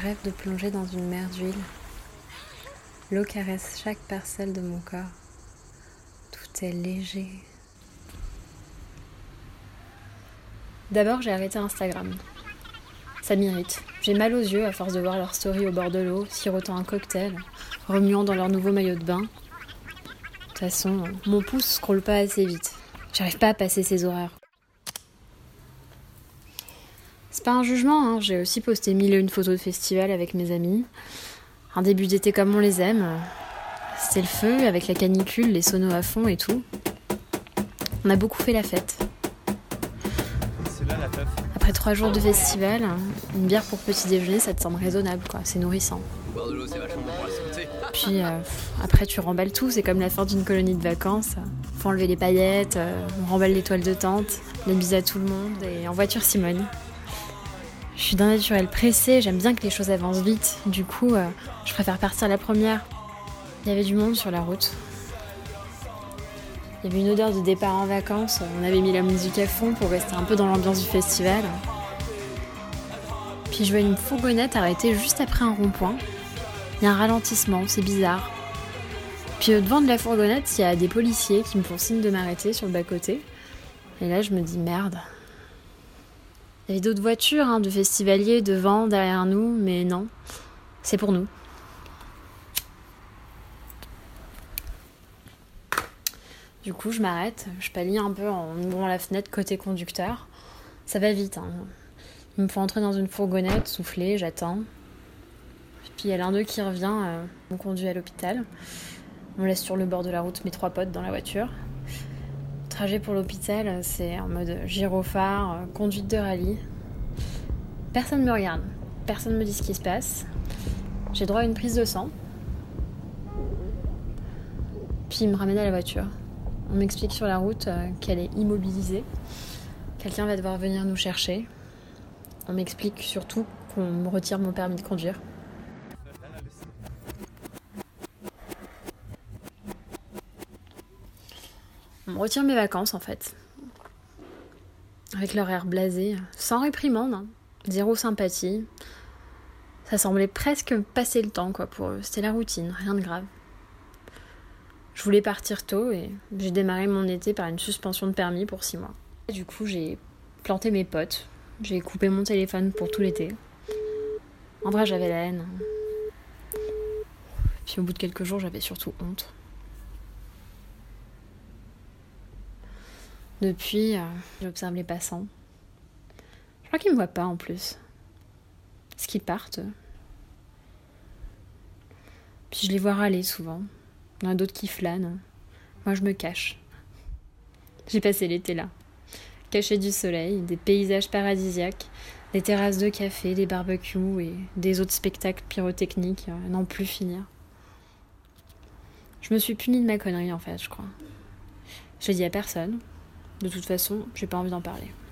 rêve de plonger dans une mer d'huile. L'eau caresse chaque parcelle de mon corps. Tout est léger. D'abord, j'ai arrêté Instagram. Ça m'irrite. J'ai mal aux yeux à force de voir leurs stories au bord de l'eau, sirotant un cocktail, remuant dans leur nouveau maillot de bain. De toute façon, mon pouce scrolle pas assez vite. J'arrive pas à passer ces horaires. C'est pas un jugement, hein. J'ai aussi posté 1001 photos de festival avec mes amis. Un début d'été comme on les aime. C'était le feu, avec la canicule, les sonos à fond et tout. On a beaucoup fait la fête. C'est là la teuf. Après 3 jours de festival, une bière pour petit déjeuner, ça te semble raisonnable, quoi. C'est nourrissant. Boire de l'eau, c'est vachement bon pour la santé. Puis après, tu remballes tout. C'est comme la fin d'une colonie de vacances. Faut enlever les paillettes, on remballe les toiles de tente, les bises à tout le monde et en voiture Simone. Je suis d'un naturel pressé, j'aime bien que les choses avancent vite. Du coup, je préfère partir la première. Il y avait du monde sur la route. Il y avait une odeur de départ en vacances. On avait mis la musique à fond pour rester un peu dans l'ambiance du festival. Puis je vois une fourgonnette arrêtée juste après un rond-point. Il y a un ralentissement, c'est bizarre. Puis au devant de la fourgonnette, il y a des policiers qui me font signe de m'arrêter sur le bas-côté. Et là, je me dis merde. Il y avait d'autres voitures, de festivaliers devant, derrière nous, mais non, c'est pour nous. Du coup, je m'arrête, je pâlis un peu en ouvrant la fenêtre côté conducteur. Ça va vite, Il me faut entrer dans une fourgonnette, souffler, j'attends. Puis il y a l'un d'eux qui revient, on conduit à l'hôpital. On laisse sur le bord de la route mes 3 potes dans la voiture. Le trajet pour l'hôpital, c'est en mode gyrophare, conduite de rallye. Personne ne me regarde, personne ne me dit ce qui se passe. J'ai droit à une prise de sang. Puis il me ramène à la voiture. On m'explique sur la route qu'elle est immobilisée. Quelqu'un va devoir venir nous chercher. On m'explique surtout qu'on me retire mon permis de conduire. On me retire mes vacances en fait. Avec leur air blasé, sans réprimande, zéro sympathie. Ça semblait presque passer le temps pour eux. C'était la routine, rien de grave. Je voulais partir tôt et j'ai démarré mon été par une suspension de permis pour 6 mois. Du coup, j'ai planté mes potes. J'ai coupé mon téléphone pour tout l'été. En vrai, j'avais la haine. Puis au bout de quelques jours, j'avais surtout honte. Depuis, j'observe les passants. Je crois qu'ils me voient pas en plus. Est-ce qu'ils partent? Puis je les vois râler souvent. Il y en a d'autres qui flânent. Moi, je me cache. J'ai passé l'été là. Caché du soleil, des paysages paradisiaques, des terrasses de café, des barbecues et des autres spectacles pyrotechniques à n'en plus finir. Je me suis punie de ma connerie en fait, je crois. Je l'ai dit à personne. De toute façon, j'ai pas envie d'en parler.